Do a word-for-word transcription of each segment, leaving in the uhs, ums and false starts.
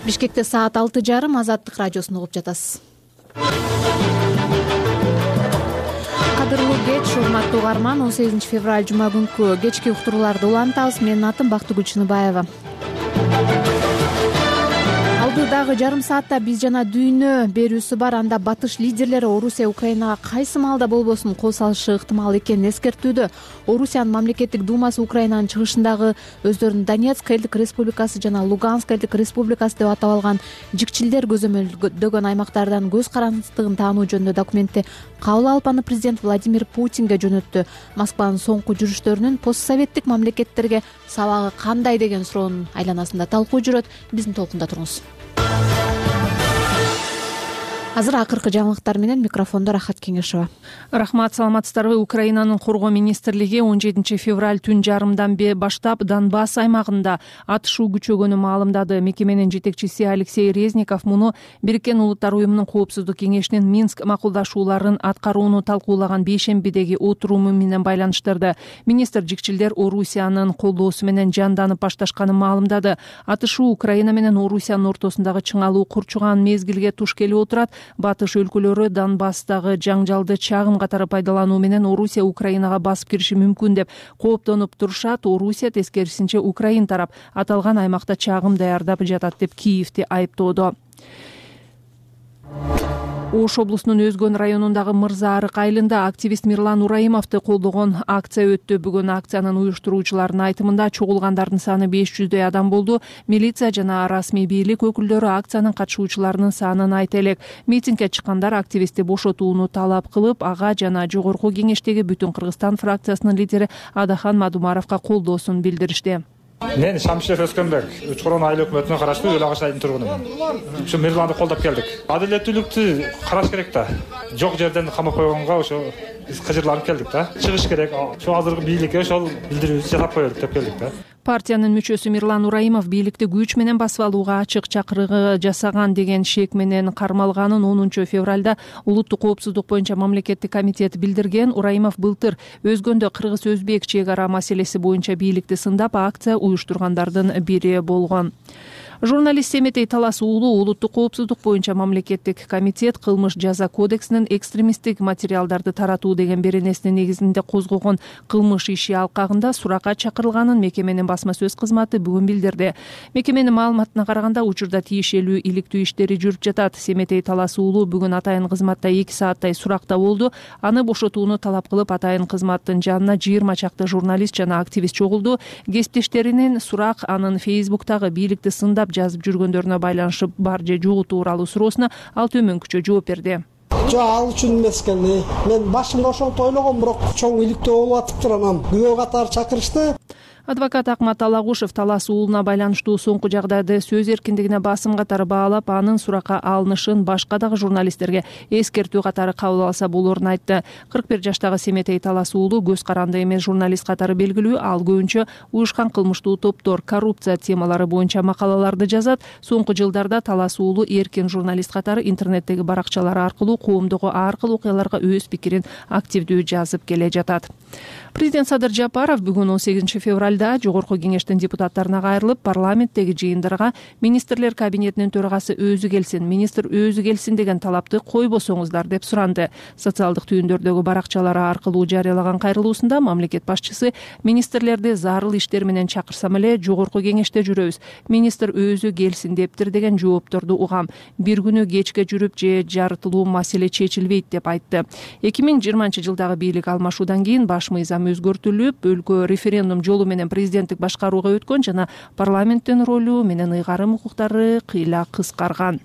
Бишкекте саат алты жарым Азаттык радиосун угуп жатасыз. Кадырлуу кеч, урматтуу угарман. он сегизинчи февраль жума күнкү кечки уктурууларды улантабыз. Менин атым Бактыгүл Чыныбаева. Алдыдагы жарым саатта биз жана дүйнө берүүсү бар. Анда батыш лидерлери Орусия Украинага кайсы маалда болбосун кол салышы ыктымал экенин эскертүүдө. Орусиянын мамлекеттик думасы Украинанын чыгышындагы өздөрүн Донецк элдик республикасы жана Луганск элдик республикасы деп атап алган жикчилдер көзөмөлдөгөн аймактардан көз карандыгын таануу жөнүндө документти кабыл алып, аны президент Владимир Путинге жөнөттү. Москванын соңку жүрүштөрүнүн постсоветтик мамлекеттерге сабагы кандай деген суроонун айланасында талкуу жүрөт. Биздин толкунда туруңуз. Азыр акыркы жаңылыктар менен микрофондо Рахат Кеңешова. Рахмат, саламатсыздарбы. Украинанын коргоо министрлиги он жетинчи февраль түн жарымдан баштап Донбасс аймагында атышуу күчөгөнү маалымдады. Мекеменин жетекчиси Алексей Резников муну Бириккен Улуттар уюмунун коопсуздук кеңешинин Минск макулдашууларын аткарууну талкуулаган бейшембидеги отуруму менен байланыштырды. Министр жикчилдер Орусиянын колдоосу менен жанданып башташканын маалымдады. Атышуу Украина менен Орусиянын ортосундагы чыңалуу курчуган мезгилге туш келип отурат. Батыш өлкөлөрү Донбасстагы жаңжалды чагым катары пайдалануу менен Орусия Украинага басып кириши мүмкүн деп кооптонуп турушат. Орусия тескерисинче Украин тарап аталган аймакта чагым даярдап жатат деп Киевти айыптоодо. Ош облусунун Өзгөн районундагы Мырза Арык айылында активист Мирлан Ураимовду колдогон акция өттү. Бүгүн акциянын уюштуруучуларынын айтымында чогулгандардын саны беш жүздөй адам болду. Милиция жана расмий бийлик өкүлдөрү акциянын катышуучуларынын санын айта элек. Митингге чыккандар активистти бошотууну талап кылып, ага жана жогорку кеңештеги Бүтүн Кыргызстан фракциясынын лидери Адахан Мадумаровго колдоосун билдиришти. Мен Шамшев Өскөнбек, Үчкорон айыл өкмөтүнө караштуу Өл Агаш айылынын тургунумун. Ушу Мирланды колдоп келдик. Адилеттүүлүктү караш керек да. Жок жерден камап койгонго ошо биз кыжырланып келдик да. Чыгыш керек. Ошо азыркы бийликке ошол билдирүүбүздү жасап коелук деп келдик да. Партиянын мүчөсү Мирлан Ураимов бийликти күч менен басып алууга ачык чакырыгы жасаган деген шек менен кармалганын онунчу февралда улуттук коопсуздук боюнча мамлекеттик комитет билдирген. Ураимов былтыр Өзгөндө кыргыз-өзбек чек ара маселеси боюнча бийликти сындап акция уюштургандардын бири болгон. Журналист Семетей Талас уулу улуттук коопсуздук боюнча мамлекеттик комитет кылмыш жаза кодексинин экстремисттик материалдарды таратуу деген беренесинин негизинде козгогон кылмыш иши алкагында суракка чакырылганын мекеменин басма сөз кызматы бүгүн билдирди. Мекеменин маалыматына караганда учурда тиешелүү иликтүү иштери жүрүп жатат. Семетей Талас уулу бүгүн атайын кызматта эки сааттай суракта болду. Аны бошотууну талап кылып атайын кызматтын жанына жыйырма чакты журналист жана активист чогулду. Кесиптештеринин сурак анын Фейсбуктагы бийликти сындап жазып жүргөндөрүнө байланышып бар же жогу тууралуу суроосуна ал төмөнкүчө жооп берди. Жо ал үчүн эмес экен. Мен башымда ошонтип ойлогом, бирок чоң иликтөө болуп атыптыр, анан күбө катары чакырышты. Адвокат Акмат Алагушев Талас уулуна байланыштуу соңку жагдайды сөз эркиндигине басым катары баалап, анын суракка алынышын башка дагы журналисттерге эскертүү катары кабыл алса болорун айтты. кырк бир жаштагы Семетей Талас уулу көз каранды эмес журналист катары белгилүү. Ал көбүнчө уюшкан кылмыштуу топтор, коррупция темалары боюнча макалаларды жазат. Соңку жылдарда Талас уулу эркин журналист катары интернеттеги баракчалары аркылуу коомдогу ар кыл окуяларга өз пикирин активдүү жазып келе жатат. Президент Садыр Жапаров бүгүн он сегизинчи февралда жогорку кеңештин депутаттарына кайрылып, парламенттеги жыйындарга министрлер кабинетинин төрагасы өзү келсин, министр өзү келсин деген талапты койбосоңуздар деп суранды. Социалдык түйүндөрдөгү баракчалары аркылуу жарыялаган кайрылуусунда мамлекет башчысы министрлерди зарыл иштер менен чакырсам эле жогорку кеңеште жүрөбүз, министр өзү келсин дептир деген жоопторду угам. Бир күнү кечке жүрүп же жарытылуу маселе чечилбейт деп айтты. эки миң жыйырманчы жылдагы бийлик алмашуудан кийин баш мыйзам өзгөртүлүп, өлкө референдум жолу менен президенттик башкарууга өткөн жана парламенттин ролу менен ыйгарым укуктары кыйла кыскарган.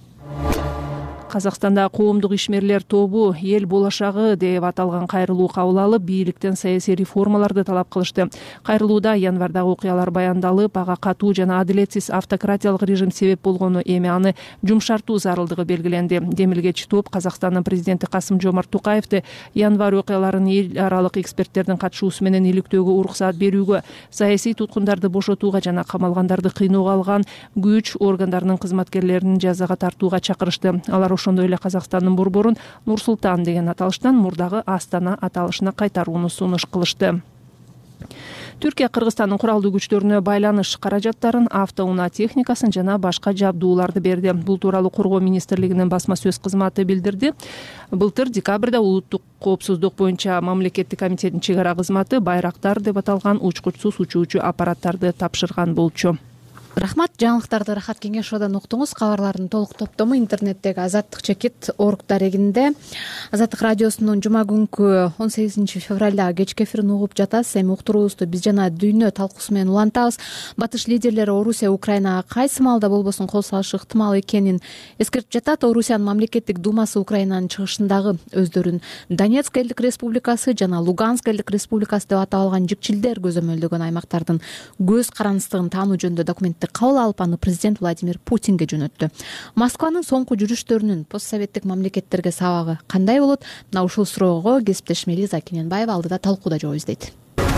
Казакстанда коомдук ишмерлер тобу эл болашагы деп аталган кайрылуу кабыл алып, бийликтен саясий реформаларды талап кылышты. Кайрылууда январдагы окуялар баяндалып, ага катуу жана адилетсиз автократиялык режим себеп болгону, эми аны жумшартуу зарылдыгы белгиленди. Демилгечи топ Казакстандын президенти Касым Жомарт Тукаевди январь окуяларын эл аралык эксперттердин катышуусу менен иликтөөгө уруксаат берүүгө, саясий туткундарды бошотууга жана камалгандарды кыйноого алган күч органдарынын кызматкерлерин жазага тартууга чакырышты. Алар ошондой эле Казакстандын борборун Нур Султан деген аталыштан мурдагы Астана аталышына кайтарууну сунуш кылышты. Түркия Кыргызстандын куралдуу күчтөрүнө байланыш каражаттарын, автоунаа техникасын жана башка жабдууларды берди. Бул тууралуу Коргоо министрлигинин басма сөз кызматы билдирди. Былтыр декабрда улуттук коопсуздук боюнча мамлекеттик комитеттин чек ара кызматы байрактар деп аталган учкучсуз учуучу аппараттарды тапшырган болчу. Рахмат, жаңылыктарды Рахат Кеңешовдон уктуңуз. Кабарлардын толук топтому интернеттеги азаттык чекит орг дарегинде. Азаттык радиосунун жума күнкү он сегизинчи февралдагы кечки эфирин угуп жатасыз. Эми уктуруубузду биз жана дүйнө талкуусу менен улантабыз. Батыш лидерлери Орусия Украинага кайсы маалда болбосун кол салышы ыктымал экенин эскертип жатат. Орусиянын мамлекеттик думасы Украинанын чыгышындагы өздөрүн Донецк элдик республикасы жана Луганск элдик республикасы деп атап алган жикчилдер көзөмөлдөгөн аймактардын көз карандысыздыгын таануу жөнүндө документти кабыл алып, аны президент Владимир Путинге жөнөттү. Москванын соңку жүрүштөрүнүн постсоветтик мамлекеттерге сабагы кандай болот? Мына ушул суроого кесиптешим Элиза Кененбаева алдыда талкууда жооп издейт.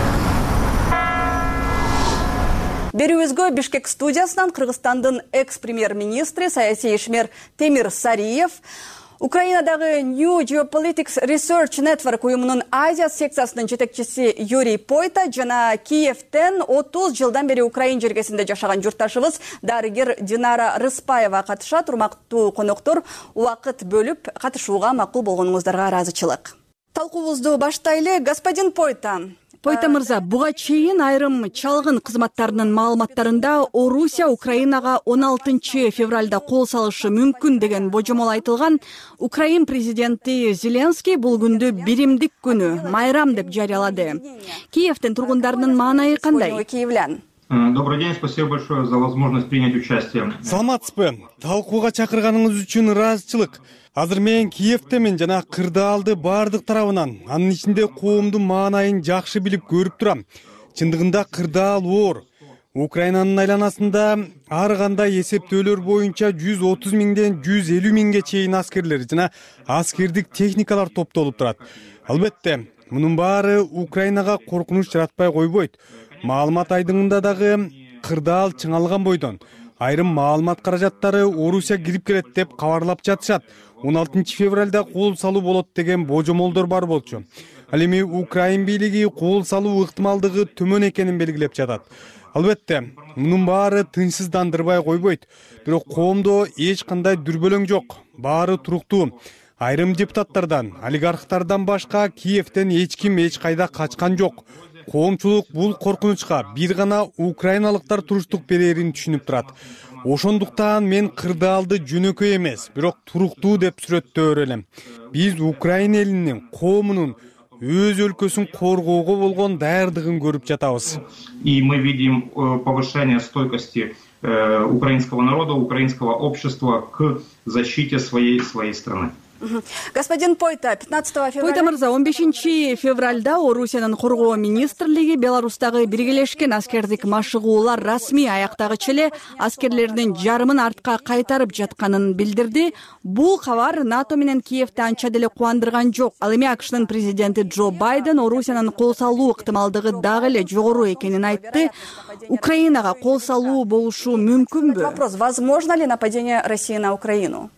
Берүүбүзгө Бишкек студиясынан Кыргызстандын экс-премьер-министри, саясий ишмер Темир Сариев, Украинадагы New Geopolitics Research Network уюмунун Азия секциясынын жетекчиси Юрий Пойта жана Киевтен отуз жылдан бери Украин жергесинде жашаган журтташыбыз дарыгер Динара Рыспаева катышат. Урмактуу коноктор, убакыт бөлүп катышууга макул болгонуңуздарга ыраазычылык. Талкуубузду баштайлы. Господин Пойта, Пойта мырза, буга чейин айрым чалгын кызматтарынын маалыматтарында Орусия Украинага он алтынчы февралда кол салышы мүмкүн деген божомол айтылган. Украин президенти Зеленский бул күндү биримдик күнү, майрам деп жарыялады. Киевтен тургундарынын маанайы кандай? Киевлян. Добрый день, спасибо большое за возможность принять участие. Саламатсызбы? Талкууга чакырганыңыз үчүн ыраазычылык. Азыр мен Киевтемин жана кырдаалды бардык тарабынан, анын ичинде коомдун маанайын жакшы билип көрүп турам. Чындыгында кырдаал оор. Украинанын айланасында ар кандай эсептөөлөр боюнча жүз отуз миңден жүз элүү миңге чейин аскерлер жана аскердик техникалар топтолуп турат. Албетте, мунун баары Украинага коркунуч жаратпай койбойт. Маалымат айдыңында дагы кырдаал чыңалган бойдон айрым маалымат каражаттары Орусия кирип келет деп кабарлап жатышат. он алтынчы февралда кол салуу болот деген божомолдор бар болчу. Ал эми Украин бийлиги кол салуу ыктымалдыгы төмөн экенин белгилеп жатат. Албетте, мунун баары тынчсыздандырбай койбойт. Бирок коомдо эч кандай дүрбөлөң жок. Баары туруктуу. Айрым депутаттардан, олигархтардан башка Киевтен эч ким эч кайда качкан жок. Коомчулук бул коркунучка бир гана украиналыктар туруштук берерин түшүнүп турат. Ошондуктан мен кырдаалды жөнөкөй эмес, бирок туруктуу деп сүрөттөөр элем. Биз Украин элинин, коомунун өз өлкөсүн коргоого болгон даярдыгын көрүп жатабыз. И мы видим повышение стойкости украинского народа, украинского общества к защите своей своей страны. Господин Пойта, пятнадцатого февраля... Пойта мырза, он бешинчи февралда Орусиянын Коргоо министрлиги Беларустагы биргелешкен аскердик машыгуулар расмий аяктагыча эле аскерлердин жарымын артка кайтарып жатканын билдирди. Бул кабар НАТО менен Киевти анча деле кубандырган жок. Ал эми АКШнын президенти Джо Байден Орусиянын кол салуу ыктымалдыгы дагы эле жогору экенин айтты. Украинага кол салуу болушу мүмкүнбү? Вопрос: возможно ли нападение России на Украину?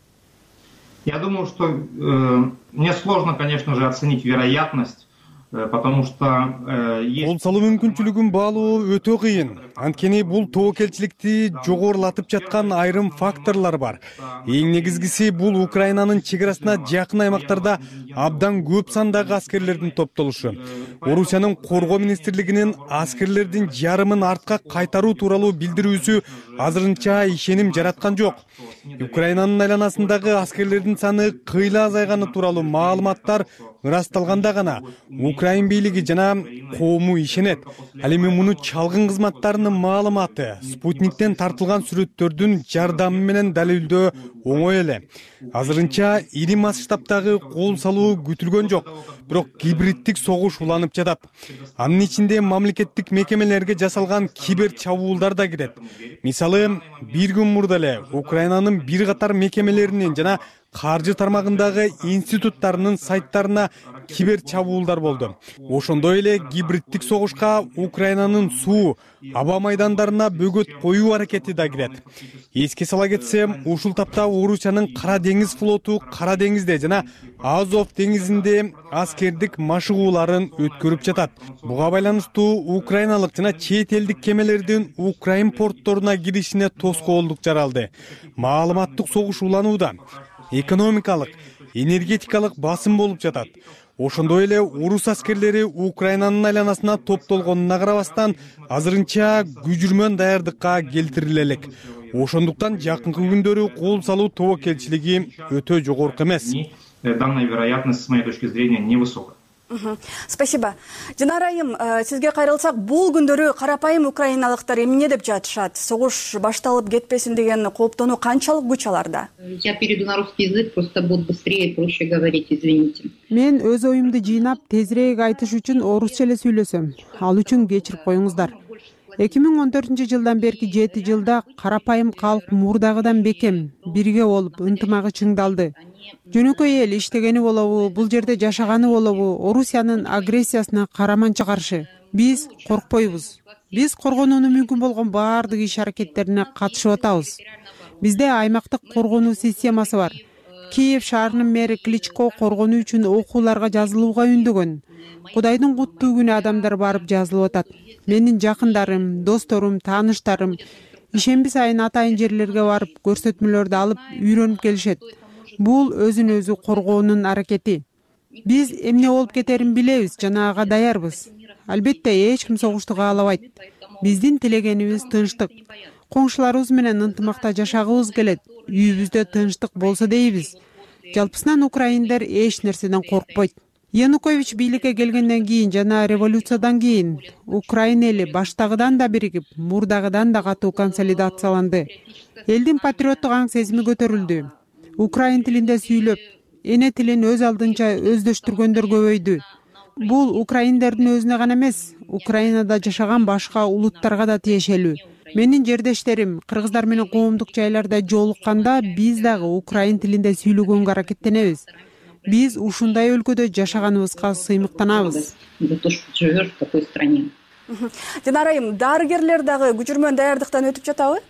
Я думаю, что э, мне сложно, конечно же, оценить вероятность, э, потому что э, есть... Кол салуу мүмкүнчүлүгүн баалоо өтө кыйын. Анткени бул тобокелчиликти жогорулатып жаткан айрым факторлор бар. Эң негизгиси бул Украинанын чек арасына жакын аймактарда абдан көп сандагы аскерлердин топтолушу. Орусиянын Коргоо министрлигинин аскерлердин жарымын артка кайтаруу тууралуу билдирүүсү азырынча ишеним жараткан жок. Украинанын айланасындагы аскерлердин саны кыйла азайганы тууралуу маалыматтар ырасталганда гана Украин бийлиги жана коому ишенет. Ал эми муну чалгын кызматтарынын маалыматы, Спутниктен тартылган сүрөттөрдүн жардамы менен далилдөө оңой эле. Азырынча ири масштабтагы кол салуу күтүлгөн жок, бирок гибриддик согуш уланып жатат. Анын ичинде мамлекеттик мекемелерге жасалган кибер чабуулдар да кирет. Мисалы, бир күн мурда эле Украинанын бир катар мекемелеринин жана каржы тармагындагы институттарынын сайттарына кибер чабуулдар болду. Ошондой эле гибриддик согушка Украинанын суу, аба майдандарына бөгөт коюу аракети да кирет. Эске сала кетсем, ушул тапта Орусиянын Кара деңиз флоту Кара деңизде жана Азов деңизинде аскердик машыгууларын өткөрүп жатат. Буга байланыштуу украиналык жана чет элдик кемелердин Украин портторуна киришине тоскоолдук жаралды. Маалыматтык согуш уланууда. Экономикалык, энергетикалык басым болуп жатат. Ошондой эле орус аскерлери Украинанын айланасына топтолгонуна карабастан азырынча күжүрмөн даярдыкка келтириле элек. Ошондуктан жакынкы күндөрү кол салуу тобокелчилиги өтө жогорку эмес. Данная вероятность, с моей точки зрения, невысокая. Спасибо. Динара айым, сизге кайрылсак, бул күндөрү карапайым украиналыктар эмне деп жатышат? Согуш башталып кетпесин деген кооптонуу канчалык күч аларда? Я перейду на русский язык, просто будет быстрее, проще говорить, извините. Мен өз оюмду жыйнап, тезирээк айтыш үчүн орусча эле сүйлөсөм. Ал үчүн кечирип коюңуздар. эки миң он төртүнчү жылдан берки жети жылда карапайым калк мурдагыдан бекем, бирге болуп, ынтымагы чыңдалды. Жөнөкөй эл иштегени болобу, бул жерде жашаганы болобу, Орусиянын агрессиясына караманча каршы. Биз коркпойбуз. Биз коргонууну мүмкүн болгон баардык иш аракеттерине катышып атабыз. Бизде аймактык коргонуу системасы бар. Киев шаарынын мэри Кличко коргонуу үчүн окууларга жазылууга үндөгөн. Кудайдын куттуу күнү адамдар барып жазылып атат. Менин жакындарым, досторум, тааныштарым ишемби сайын атайын жерлерге барып көрсөтмөлөрдү алып үйрөнүп келишет. Бул өзүн өзү коргоонун аракети. Биз эмне болуп кетерин билебиз жана ага даярбыз. Албетте эч ким согушту каалабайт. Биздин тилегенибиз тынчтык. Коңшуларыбыз менен ынтымакта жашагыбыз келет. Үйүбүздө тынчтык болсо дейбиз. Жалпысынан украиндер эч нерседен коркпойт. Янукович бийликке келгенден кийин жана революциядан кийин Украина эли баштагыдан да биригип, мурдагыдан да катуу консолидацияланды. Элдин патриоттук аң сезими көтөрүлдү. Украин тилинде сүйлөп, эне тилин өз алдынча өздөштүргөндөр көбөйдү. Бул украиндердин өзүнө гана эмес, Украинада жашаган башка улуттарга да тиешелүү. Менин жердештерим кыргыздар менен коомдук жайларда жолукканда биз дагы украин тилинде сүйлөгөнгө аракеттенебиз. Биз ушундай өлкөдө жашаганыбызга сыймыктанабыз. Динара айым, дарыгерлер дагы күчүрмөн даярдыктан өтүп жатабы?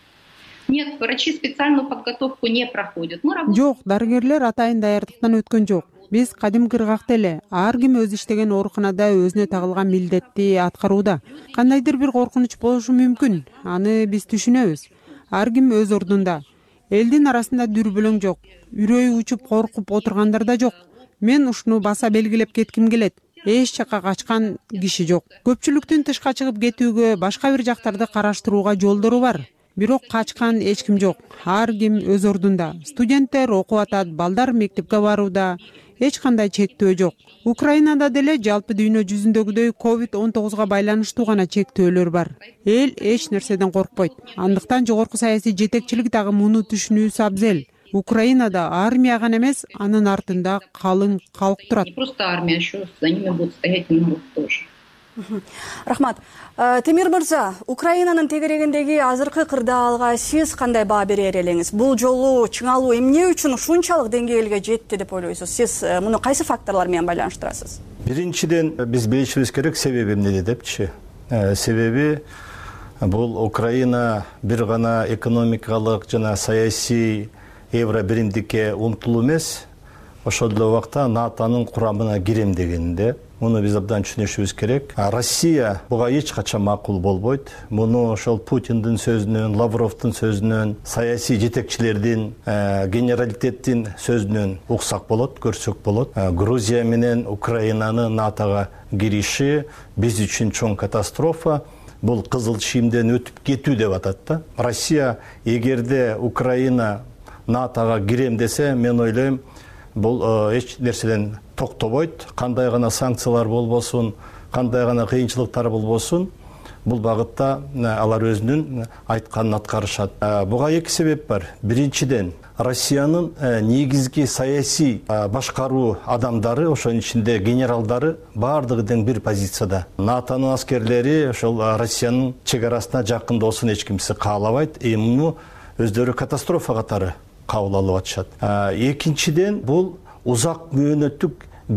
Нет, врачи специальную подготовку не проходят. Жок, дарыгерлер атайын даярдыктан өткөн жок. Биз кадимки ыргакта эле ар ким өз иштеген ооруканада өзүнө тагылган милдетти аткарууда. Кандайдыр бир коркунуч болушу мүмкүн, аны биз түшүнөбүз. Ар ким өз ордунда. Элдин арасында дүрбөлөң жок. Үрөйү учуп коркуп отургандар да жок. Мен ушуну баса белгилеп кетким келет. Эч жакка качкан киши жок. Көпчүлүктүн тышка чыгып кетүүгө, башка бир жактарды караштырууга жолдору бар. Бирок качкан эч ким жок. Ар ким өз ордунда. Студенттер окуп атат, балдар мектепке барууда. Эч кандай чектөө жок. Украинада деле жалпы дүйнө жүзүндөгүдөй ковид он тогузга байланыштуу гана чектөөлөр бар. Эл эч нерседен коркпойт. Андыктан жогорку саясий жетекчилик дагы муну түшүнүүсү абзел. Украинада армия гана эмес, анын артында калың калк турат. Не просто армия, еще за ними будет стоять народ тоже. Рахмат. Темир мырза, Украинанын тегерегиндеги азыркы кырдаалга сиз кандай баа берер элеңиз? Бул жолу чыңалуу эмне үчүн ушунчалык деңгээлге жетти деп ойлойсуз? Сиз муну кайсы факторлор менен байланыштырасыз? Биринчиден биз билишибиз керек себеби эмнеде депчи. Себеби бул Украина бир гана экономикалык жана саясий евро биримдикке умтулуу эмес, ошол эле убакта натонун курамына кирем дегенде. Муну биз абдан түшүнүшүбүз керек. Россия буга эч качан макул болбойт. Муну ошол Путиндин сөзүнөн, Лавровдун сөзүнөн, саясий жетекчилердин, генералитеттин сөзүнөн уксак болот, көрсөк болот. Грузия менен Украинанын натога кириши биз үчүн чоң катастрофа. Бул кызыл чийимден өтүп кетүү деп атат да. Россия эгерде Украина натога кирем десе, мен ойлойм, бул эч нерседен токтобойт. Кандай гана санкциялар болбосун, кандай гана кыйынчылыктар болбосун, бул багытта алар өзүнүн айтканын аткарышат. Буга эки себеп бар. Биринчиден, Россиянын негизги саясий башкаруу адамдары, ошонун ичинде генералдары баардыгы тең бир позицияда. натонун аскерлери ошол Россиянын чек арасына жакындоосун эч кимсе каалабайт. Эми муну өздөрү катастрофа катары кабыл алып атышат. Экинчиден бул узак мөөнөттүк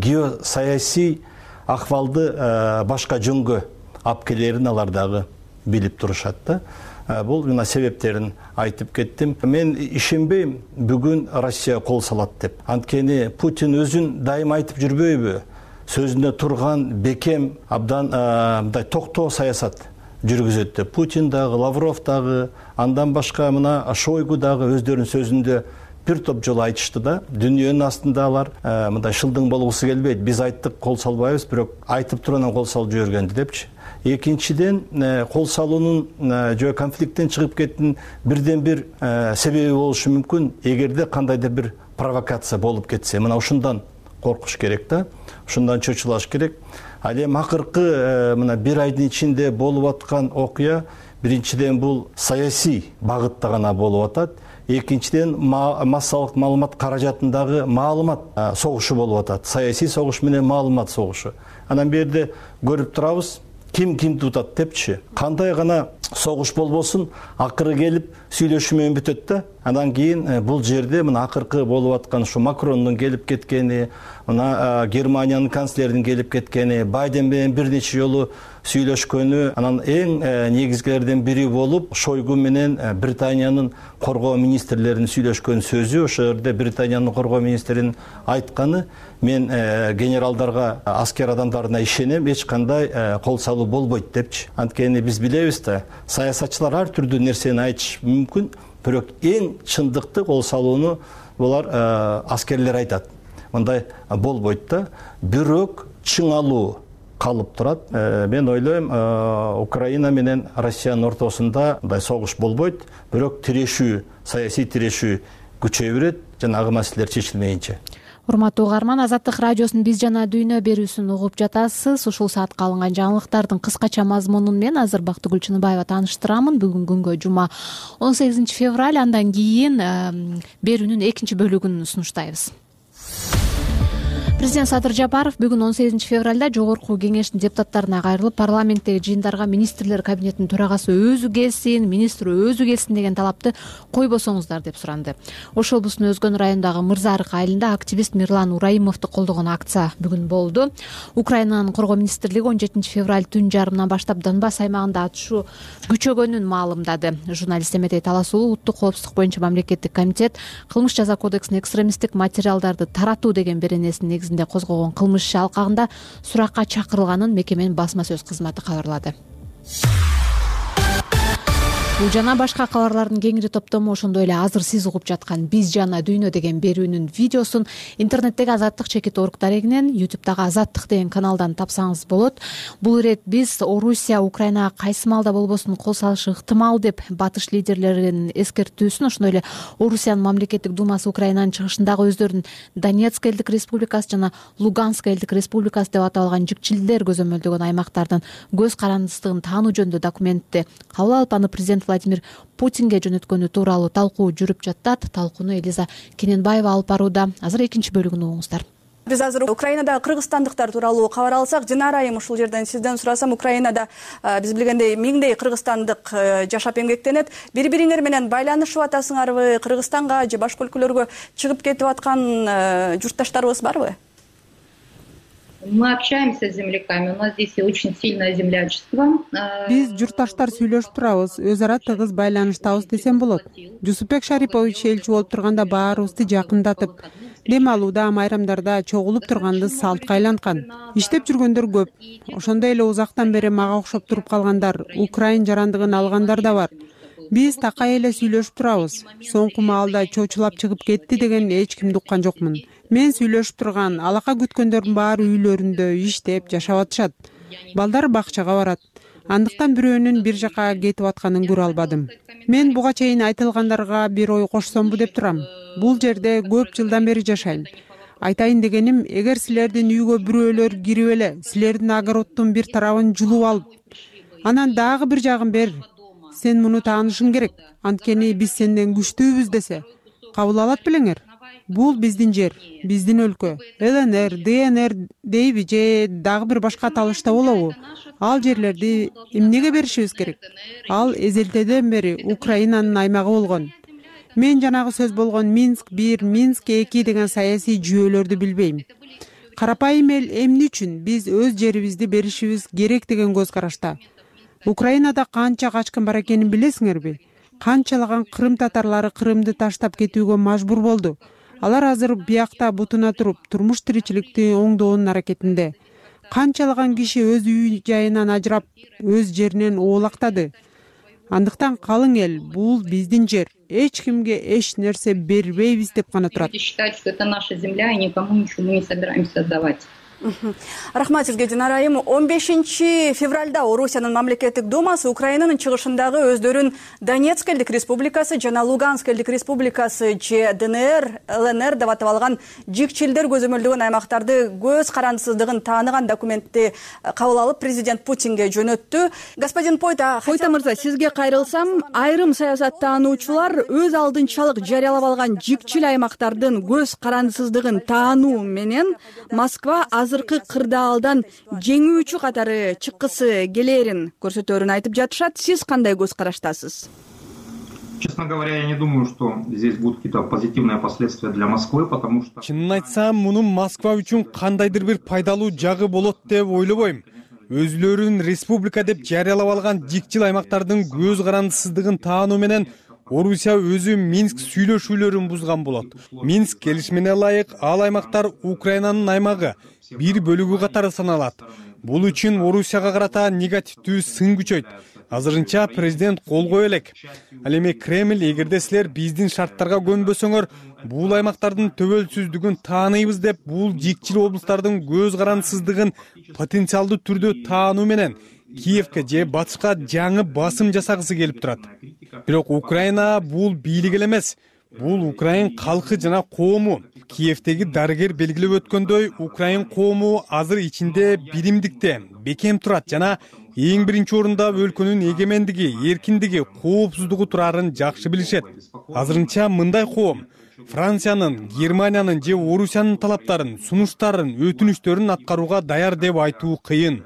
геосаясий акыбалды башка жөнгө алып келерин алар дагы билип турушат да. Бул мына себептерин айтып кеттим. Мен ишенбейм бүгүн Россия кол салат деп. Анткени Путин өзүн дайым айтып жүрбөйбү? Сөзүндө турган бекем абдан мындай токтоо саясат жүргүзөт деп. Путин дагы, Лавров дагы, андан башка мына Шойгу дагы өздөрүнүн сөзүндө бир топ жолу айтышты да. Дүйнөнүн астында алар мындай шылдың болгусу келбейт. Биз айттык кол салбайбыз, бирок айтып туруп кол салып жибергенди депчи. Экинчиден кол салуунун жөө конфликттен чыгып кеттин бирден бир себеби болушу мүмкүн, эгерде кандайдыр бир провокация болуп кетсе. Мына ушундан коркуш керек да. Ушундан чочулаш керек. Ал эми акыркы мына бир айдын ичинде болуп аткан окуя биринчиден бул саясий багытта гана болуп атат. Экинчиден массалык маалымат каражатындагы маалымат согушу болуп атат. Саясий согуш менен маалымат согушу. Анан бул жерде көрүп турабыз, ким кимди утат депчи. Кандай гана согуш болбосун, акыры келип сүйлөшүү менен бүтөт да. Андан кийин бул жерде мына акыркы болуп аткан ушу Макрондун келип кеткени, мына Германиянын канцлеринин келип кеткени, Байден менен бир нече жолу сүйлөшкөнү, анан эң негизгилерден бири болуп Шойгу менен Британиянын коргоо министрлеринин сүйлөшкөн сөзү. Ошол жерде Британиянын коргоо министринин айтканы: мен генералдарга, аскер адамдарына ишенем, эч кандай кол салуу болбойт депчи. Анткени биз билебиз да, саясатчылар ар түрдүү нерсени айтышы мүмкүн, бирок эң чындыкты кол салууну булар аскерлер айтат. Мындай болбойт да. Бирок чыңалуу калып турат. Мен ойлойм, Украина менен Россиянын ортосунда мындай согуш болбойт, бирок тирешүү, саясий тирешүү күчөй берет, жанагы маселелер чечилмейинче. Урматтуу угарман, Азаттык радиосунун Биз жана дүйнө берүүсүн угуп жатасыз. Ушул саатка алынган жаңылыктардын кыскача мазмунун мен азыр Бактыгүл Чыныбаева тааныштырамын. Бүгүн күнгө жума он сегизинчи февраль, андан кийин берүүнүн экинчи бөлүгүн сунуштайбыз. Президент Садыр Жапаров бүгүн он сегизинчи февралда Жогорку Кеңештин депутаттарына кайрылып, парламенттеги жыйындарга министрлер кабинетинин төрагасы өзү келсин, министр өзү келсин деген талапты койбосоңуздар деп суранды. Ош облусунун Өзгөн районундагы Мырзарык айылында активист Мирлан Ураимовду колдогон акция бүгүн болду. Украинанын коргоо министрлиги он жетинчи февраль түн жарымынан баштап Донбасс аймагында атышуу күчөгөнүн маалымдады. Журналист Эметей Таласуулу Улуттук коопсуздук боюнча мамлекеттик комитет кылмыш жаза кодексинин экстремисттик материалдарды таратуу деген беренесинин негизинде козгогон кылмыш иши алкагында суракка чакырылганын мекеменин басма сөз кызматы кабарлады. Бул жана башка кабарлардын кеңири топтому ошондой эле азыр сиз угуп жаткан Биз жана дүйнө деген берүүнүн видеосун интернеттеги Азаттык чекит орг дарегинен, ютубтагы Азаттык деген каналдан тапсаңыз болот. Бул ирет биз Орусия Украинага кайсы маалда болбосун кол салышы ыктымал деп батыш лидерлеринин эскертүүсүн, ошондой эле Орусиянын мамлекеттик думасы Украинанын чыгышындагы өздөрүнүн Донецк элдик республикасы жана Луганск элдик республикасы деп аталган жикчилдер көзөмөлдөгөн аймактардын көз карандысыздыгын таануу жөнүндө документти кабыл алып, аны президент Владимир Путинге жөнөткөнү тууралуу талкуу жүрүп жатат. Талкууну Элиза Кененбаева алып барууда. Азыр экинчи бөлүгүн угуңуздар. Биз азыр Украинада кыргызстандыктар тууралуу кабар алсак, Динара айым ушул жерден сизден сурасам, Украинада биз билгендей миңдей кыргызстандык жашап эмгектенет. Бири-бириңер менен байланышып атасыңарбы? Кыргызстанга же башка өлкөлөргө чыгып кетип аткан журтташтарыбыз барбы? Мы общаемся с земляками, у нас здесь очень сильное землячество. Биз журтташтар сүйлөшүп турабыз, өз ара тыгыз байланыштабыз десем болот. Жусупбек Шарипович элчи болуп турганда баарыбызды жакындатып, дем алууда, майрамдарда чогулуп турганды салтка айланткан. Иштеп жүргөндөр көп. Ошондой эле узактан бери мага окшоп туруп калгандар, Украин жарандыгын алгандар да бар. Биз такай эле сүйлөшүп турабыз. Соңку маалда чочулап чыгып кетти деген эч кимди уккан жокмун. Мен сүйлөшүп турган, алака күткөндөрдүн баары үйлөрүндө иштеп жашап атышат. Балдар бакчага барат. Андыктан бирөөнүн бир жака кетип атканын көрө албадым. Мен буга чейин айтылгандарга бир ой кошсомбу деп турам. Бул жерде көп жылдан бери жашайм. Айтайын дегеним, эгер силердин үйгө бирөөлөр кирип эле силердин огороддун бир тарабын жулуп алып, анан дагы бир жагын бер, сен муну таанышың керек, анткени биз сенден күчтүүбүз десе, кабыл алат белеңер. Бул биздин жер, биздин өлкө. ЛНР, ДНР дейби же дагы бир башка аталышта болобу? Ал жерлерди эмнеге беришибиз керек? Ал эзелтеден бери Украинанын аймагы болгон. мен жанагы сөз болгон Минск бир, Минск эки деген саясий жүйөлөрдү билбейм. Карапайым эл эмне үчүн биз өз жерибизди беришибиз керек деген көз карашта. Украинада канча качкын бар экенин билесиңерби? Канчалаган Крым татарлары Крымды таштап кетүүгө мажбур болду. Алар азыр биякта бутуна туруп, турмуш тиричиликти оңдоонун аракетинде. Канчалаган киши өз үй жайынан ажырап, өз жеринен оолактады. Андыктан калың эл, бул биздин жер. Эч кимге эч нерсе бербейбиз деп гана турат. Считать, что это наша земля, и никому ничего мы не собираемся отдавать. Рахмат сизге, Динара айым. он бешинчи февралда Орусиянын мамлекеттик думасы Украинанын чыгышындагы өздөрүн Донецк элдик республикасы жана Луганск элдик республикасы же ДНР, ЛНР деп атап алган жикчилдер көзөмөлдөгөн аймактарды көз карандысыздыгын тааныган документти кабыл алып президент Путинге жөнөттү. Господин Пойта, Пойта мырза, сизге кайрылсам, айрым саясаттаануучулар өз алдынчалык жарыялап алган жикчил аймактардын көз карандысыздыгын таануу менен Москва азыркы кырдаалдан жеңүүчү катары чыккысы келерин көрсөтөрүн айтып жатышат. Сиз кандай көз караштасыз? Честно говоря, я не думаю, что здесь будут какие-то позитивные последствия для Москвы, потому что... Чынын айтсам, мунун Москва үчүн кандайдыр бир пайдалуу жагы болот деп ойлобойм. Өзлөрүн республика деп жарыялап алган жикчил аймактардын көз карандысыздыгын таануу менен Орусия өзү Минск сүйлөшүүлөрүн бузган болот. Минск келишимине ылайык ал аймактар Украинанын аймагы бир бөлүгү катары саналат. Бул үчүн Орусияга карата негативдүү сын күчөйт. Азырынча президент кол кое элек. Ал эми Кремль, эгерде силер биздин шарттарга көнбөсөңөр, бул аймактардын төбөлсүздүгүн тааныйбыз деп, бул жикчил облустардын көз карандысыздыгын потенциалдуу түрдө таануу менен Киевке же батышка жаңы басым жасагысы келип турат. Бирок Украина бул бийлик эле эмес, бул Украин калкы жана коому. Киевдеги дарыгер белгилеп өткөндөй, Украин коому азыр ичинде биримдикте бекем турат жана эң биринчи орунда өлкөнүн эгемендиги, эркиндиги, коопсуздугу турарын жакшы билишет. Азырынча мындай коом Франциянын, Германиянын же Орусиянын талаптарын, сунуштарын, өтүнүштөрүн аткарууга даяр деп айтуу кыйын.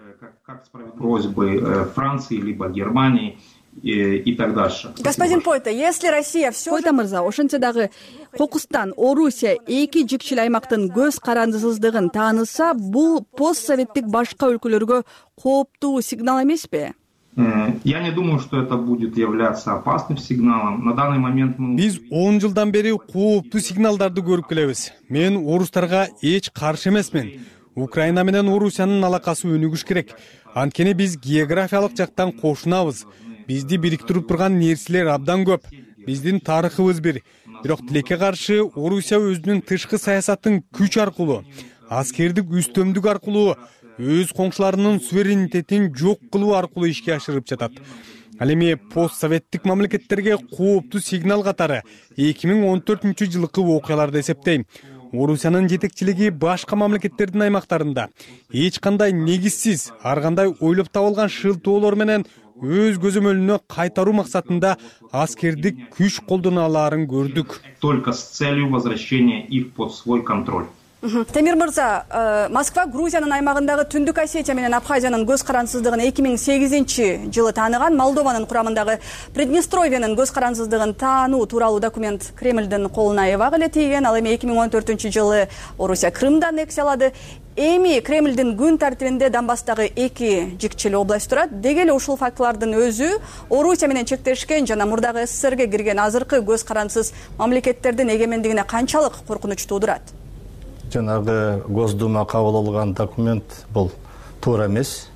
Просьбы Франции либо Германии и так дальше. Господин Пойта, если Россия все... Пойта мырза, ошентсе дагы Кокустан, Орусия эки жикчил аймактын көз карандысыздыгын тааныса, бул постсоветтик башка өлкөлөргө кооптуу сигнал эмеспи? Я не думаю, что это будет являться опасным сигналом. На данный момент мы... Биз он жылдан бери кооптуу сигналдарды көрүп келебиз. Мен орустарга эч каршы эмесмин. Украина менен Орусиянын алакасы өнүгүш керек. Анткени биз географиялык жактан кошунабыз. Бизди бириктирип турган нерселер абдан көп. Биздин тарыхыбыз бир. Бирок тилекке каршы Орусия өзүнүн тышкы саясатын күч аркылуу, аскердик үстөмдүк аркылуу, өз коңшуларынын суверенитетин жок кылуу аркылуу ишке ашырып жатат. Ал эми постсоветтик мамлекеттерге кооптуу сигнал катары эки миң он төртүнчү жылкы окуяларды эсептейм. Орусиянын жетекчилиги башка мамлекеттердин аймактарында эч кандай негизсиз, ар кандай ойлоп табылган шылтоолор менен өз көзөмөлүнө кайтаруу максатында аскердик күч колдоно алаарын көрдүк. Только с целью возвращения их под свой контроль. Темир мырза, Москва Грузиянын аймагындагы Түндүк Осетия менен Абхазиянын көз карандысыздыгын эки миң сегизинчи жылы тааныган, Молдованын курамындагы Приднестровьенин көз карандысыздыгын таануу тууралуу документ Кремлдин колуна эбак эле тийген. Ал эми эки миң он төртүнчү жылы Орусия Крымды аннексиялады. Эми Кремлдин күн тартибинде Донбасстагы эки жикчил область турат. Деги эле ушул фактылардын өзү Орусия менен чектешкен жана мурдагы СССРге кирген азыркы көз карандысыз мамлекеттердин эгемендигине канчалык коркунуч туудурат? Жанагы Госдума кабыл алган документ бул туура эмес.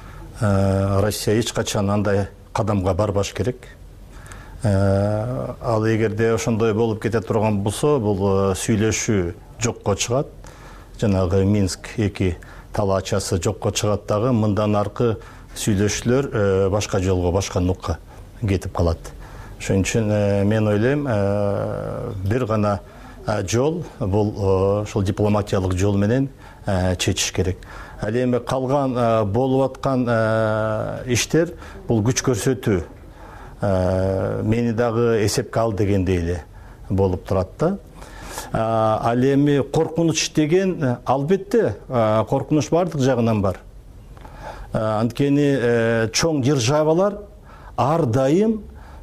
Россия эч качан андай кадамга барбаш керек. Ал эгерде ошондой болуп кете турган болсо, бул сүйлөшүү жокко чыгат. Жанагы Минск эки талаачасы жокко чыгат дагы, мындан аркы сүйлөшүүлөр башка жолго, башка нукка кетип калат. Ошон үчүн мен ойлойм, бир гана жол бул ошол дипломатиялык жол менен чечиш керек. Ал эми калган болуп аткан иштер бул күч көрсөтүү, мени дагы эсепке ал дегендей эле болуп турат да. Ал эми коркунуч деген албетте коркунуч бардык жагынан бар. Анткени чоң державалар ар дайым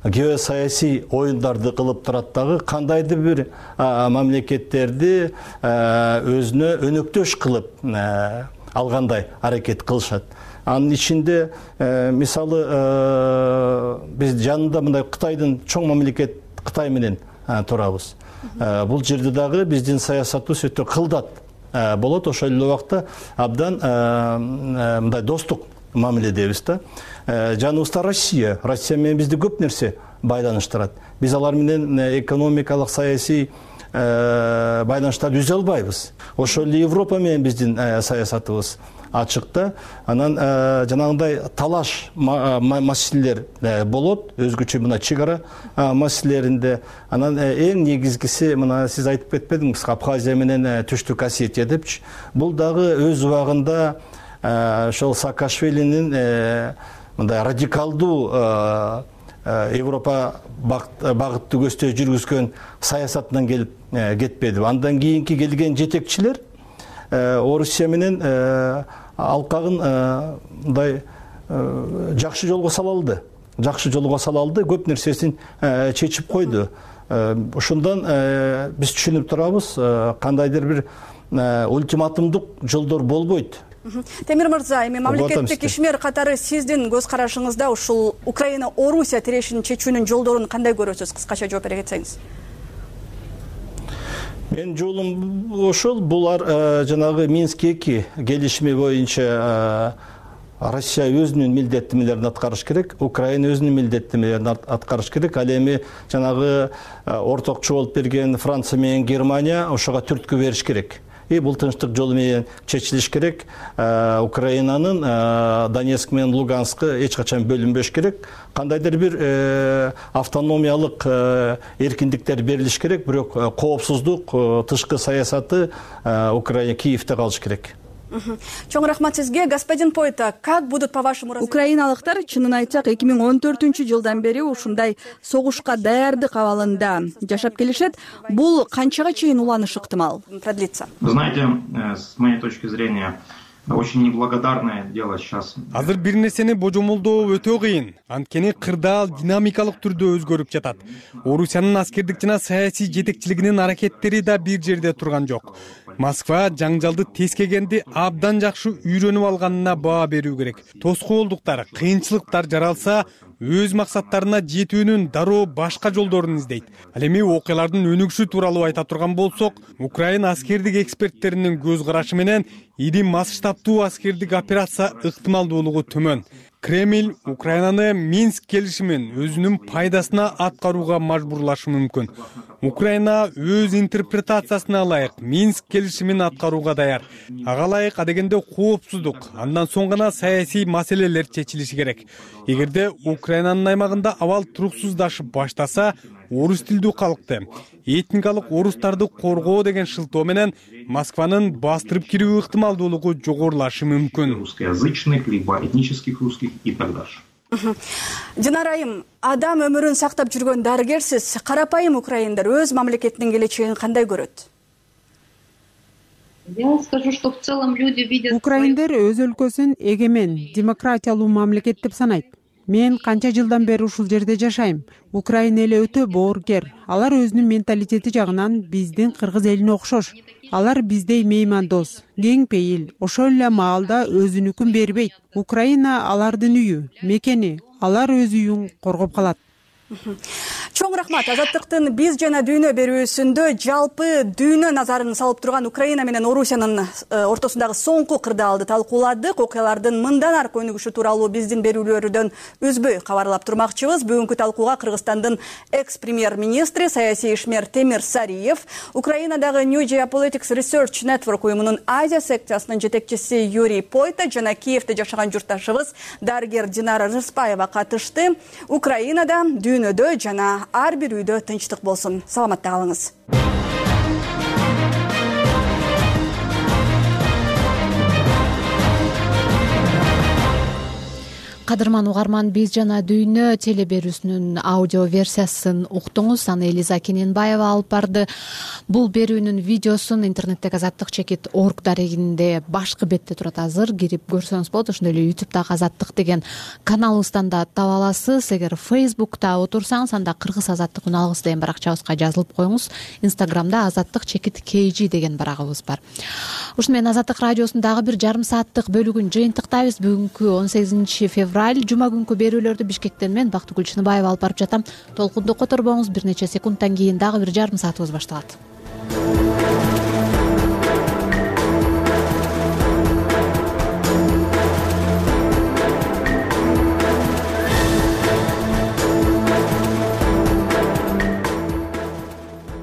геосаясий оюндарды кылып турат дагы, кандайдыр бир мамлекеттерди өзүнө өнөктөш кылып алгандай аракет кылышат. Анын ичинде мисалы биз жанында мындай Кытайдын чоң мамлекет Кытай менен турабыз. Бул жерде дагы биздин саясатыбыз өтө кылдат болот. Ошол эле убакта абдан мындай достук мамиледебиз да. Жаныбызда Россия, Россия менен бизди көп нерсе байланыштырат. Биз алар менен экономикалык, саясий байланыштарды үзө албайбыз. Ошол эле Европа менен биздин саясатыбыз ачыкта. Анан жанагындай талаш маселелер болот, өзгөчө мына чек ара маселелеринде. Анан эң негизгиси мына сиз айтып кетпедиңиз, Абхазия менен Түштүк Осетия депчи. Бул дагы өз убагында ошол Саакашвилинин мындай радикалдуу Европа багытты көздөй жүргүзгөн саясатынан келип кетпеди. Андан кийинки келген жетекчилер Орусия менен алкагын мындай жакшы жолго сала алды. Жакшы жолго сала алды, көп нерсесин чечип койду. Ошондон биз түшүнүп турабыз, кандайдыр бир ультиматумдук жолдор болбойт. Темир мырза, эми мамлекеттик ишмер катары сиздин көз карашыңызда ушул Украина-Орусия тирешин чечүүнүн жолдорун кандай көрөсүз? Кыскача жооп бере кетсеңиз. Мен жолум ошол, булар жанагы Минск эки келишими боюнча Россия өзүнүн милдеттемелерин аткарыш керек, Украина өзүнүн милдеттемелерин аткарыш керек. Ал эми жанагы ортокчу болуп берген Франция менен Германия ошого түрткү бериш керек. И бул тынчтык жолу менен чечилиш керек. Украинанын Донецк менен Луганскы эч качан бөлүнбөш керек. Кандайдыр бир автономиялык эркиндиктер берилиш керек, бирок коопсуздук, тышкы саясаты Украина Киевде калыш керек. Чоң рахмат сизге, господин Пойта. Как будут по вашему развитию? Украиналыктар чынын айтсак эки миң он төртүнчү жылдан бери ушундай согушка даярдык абалында жашап келишет. Бул канчага чейин уланышы ыктымал? Продлится. Вы знаете, с моей точки зрения, очень неблагодарное дело сейчас. Азыр бир нерсени божомолдоо өтө кыйын. Анткени кырдаал динамикалык түрдө өзгөрүп жатат. Орусиянын аскердик жана саясий жетекчилигинин аракеттери да бир жерде турган жок. Москва жаңжалды тескегенди абдан жакшы үйрөнүп алганына баа берүү керек. Тоскоолдуктар, кыйынчылыктар жаралса, өз максаттарына жетүүнүн дароо башка жолдорун издейт. Ал эми окуялардын өнүгүшү тууралуу айта турган болсок, Украина аскердик эксперттеринин көз карашы менен ири масштабтуу аскердик операция ыктымалдуулугу төмөн. Кремль Украинаны Минск келишимин өзүнүн пайдасына аткарууга мажбурлашы мүмкүн. Украина өз интерпретациясына ылайык Минск келишимин аткарууга даяр. Ага ылайык адегенде коопсуздук, андан соң гана саясий маселелер чечилиши керек. Эгерде Украинанын аймагында абал туруксуздашып баштаса, орус тилдүү калкты, этникалык орустарды коргоо деген шылтоо менен Москванын бастырып кирүү ыктымалдуулугу жогорулашы мүмкүн. Русскоязычных, либо этнических русских и так дальше. Динара айым, адам өмүрүн сактап жүргөн дарыгерсиз, карапайым украиндар өз мамлекетинин келечегин кандай көрөт? Я скажу, что в целом люди видят... Украиндер өз өлкөсүн эгемен, демократиялуу мамлекет деп санайт. Мен канча жылдан бери ушул жерде жашайм. Украина эли өтө боорукер. Алар өзүнүн менталитети жагынан биздин кыргыз элине окшош. Алар биздей меймандос, кең пейил, ошол эле маалда өзүнүкүн бербейт. Украина алардын үйү, мекени, алар өз үйүн коргоп калат. Чоң рахмат. Азаттыктын биз жана дүйнө берүүсүндө жалпы дүйнө назарын салып турган Украина менен Орусиянын ортосундагы соңку кырдаалды талкууладык. Окуялардын мындан аркы өнүгүшү тууралуу биздин берүүлөрдөн үзбөй кабарлап турмакчыбыз. Бүгүнкү талкууга Кыргызстандын экс-премьер-министри, саясий ишмер Темир Сариев, Украинадагы New Geopolitics Research Network уюмунун Азия секциясынын жетекчиси Юрий Пойта жана Киевде жашаган журтташыбыз дарыгер Динара Рыспаева катышты. Украинада дүйнөдө жана ар бир үйдө тынчтык болсун. Саламатта калыңыз. кадырман угарман, биз жана дүйнө теле берүүсүнүн аудио версиясын уктуңуз. Аны Элиза Кененбаева алып барды. Бул берүүнүн видеосун интернеттеги азаттык чекит точка орг дарегинде башкы бетте турат, азыр кирип көрсөңүз болот. Ошондой эле ютубтагы азаттык деген каналыбыздан да таба аласыз. Эгер фейсбукта отурсаңыз, анда кыргыз азаттык үн алгыс деген баракчабызга жазылып коюңуз. Инстаграмда азаттык чекит kg деген барагыбыз бар. Ушуну менен Азаттык радиосунун дагы бир жарым сааттык бөлүгүн жыйынтыктайбыз. Бүгүнкү он сегизинчи февраль жума күнкү берүүлөрдү Бишкектен мен Бактыгүл Чыныбаева алып барып жатам. Толкунду которбоңуз, бир нече секундтан кийин дагы бир жарым саатыбыз башталат.